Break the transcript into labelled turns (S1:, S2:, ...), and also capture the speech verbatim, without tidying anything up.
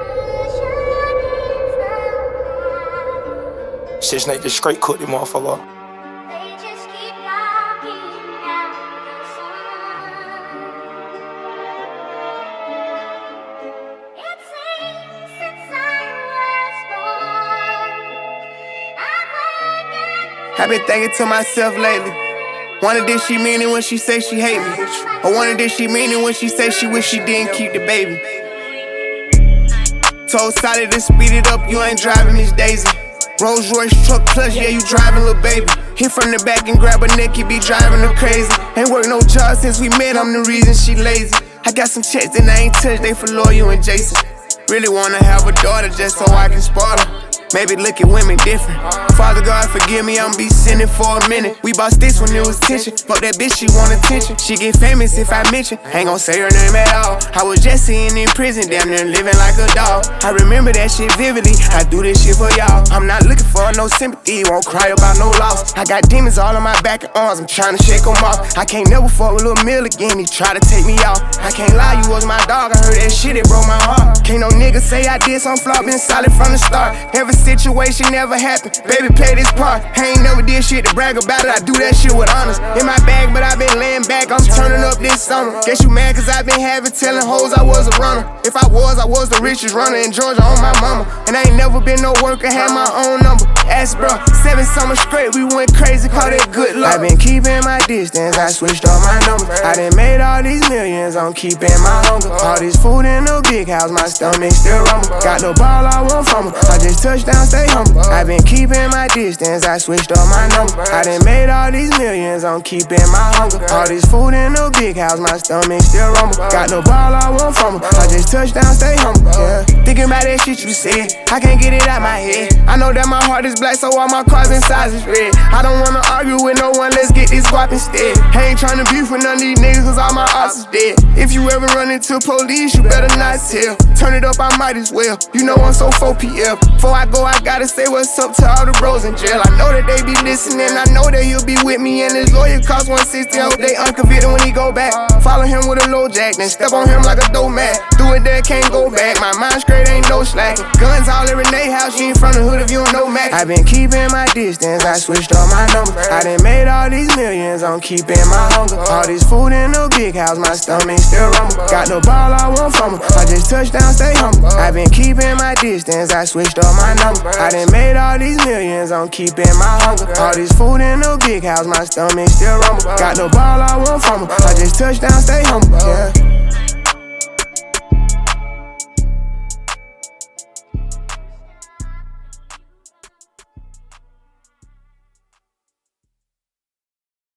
S1: Shit, Snake just straight cooked the motherfucker.
S2: I've been thinking to myself lately, wonder did she mean it when she say she hate me? Or wonder did she mean it when she say she wish she didn't keep the baby? Told Solid to speed it up, you ain't driving Miss Daisy. Rolls Royce truck plus, yeah, you driving, little baby. Hit from the back and grab her neck, you be driving her crazy. Ain't worked no job since we met, I'm the reason she lazy. I got some checks that I ain't touched, they for Loyal and Jason. Really wanna have a daughter just so I can spoil her. Maybe look at women different. Father God, forgive me, I'm be sinning for a minute. We bought sticks when it was tension. Fuck that bitch, she want attention. She get famous if I mention. Ain't gon' say her name at all. I was just sitting in prison, damn near living like a dog. I remember that shit vividly. I do this shit for y'all. I'm not looking for no sympathy, won't cry about no loss. I got demons all on my back and arms, I'm trying to shake them off. I can't never fuck with Lil Mill again, he try to take me out. I can't lie, you was my dog, I heard that shit, it broke my heart. Can't no nigga say I did some flop, been solid from the start. Every situation never happened, baby play this part. I ain't never did shit to brag about it, I do that shit with honors. In my bag, but I been laying back, I'm turning up this summer. Guess you mad cause I been having telling hoes I was a runner. If I was, I was the richest runner in Georgia on my mama. And I ain't never been no worker, had my own number. Ask bro, seven summers straight, we went crazy, call that good luck. I been keeping my distance, I switched up my numbers. I done made all these millions, I'm keeping my hunger. All this food in the big house, my stomach still rumble. Got no ball, I want from her, I just touch down, stay humble. I been keeping my distance, I switched up my number. I done made all these millions, I'm keeping my hunger. All this food in the big house, my stomach still rumble. Got no ball, I want from her, I just touch down, stay humble. Yeah. Thinking about that shit you said, I can't get it out my head. I know that my heart is black, so all my cars inside is red. I don't wanna argue with no one, let's get this guap instead. I ain't tryna beef with none of these niggas, cause all my ops is dead. If you ever run into police, you better not tell. Turn it up, I might as well. You know I'm so four P F. Before I go, I gotta say what's up to all the bros in jail. I know that they be listening, I know that he'll be with me. And his lawyer cost one sixty, I hope they unconvicted when he go back. Follow him with a low jack, then step on him like a dope mat. Do it there, can't go back. My mind straight, ain't no slacking. Guns all in Renee house, you ain't from the hood if you don't know Mac. I been keeping my distance, I switched up my numbers. I done made all these millions, I'm keeping my hunger. All this food in the big house, my stomach still rumble. Got no ball, I want from her, I just touch down, stay humble. I been keeping my distance, I switched up my number. I done made all these millions, I'm keeping my hunger. All this food in the big house, my stomach still rumble. Got no ball, I want from her, I just touch down, stay humble. Yeah.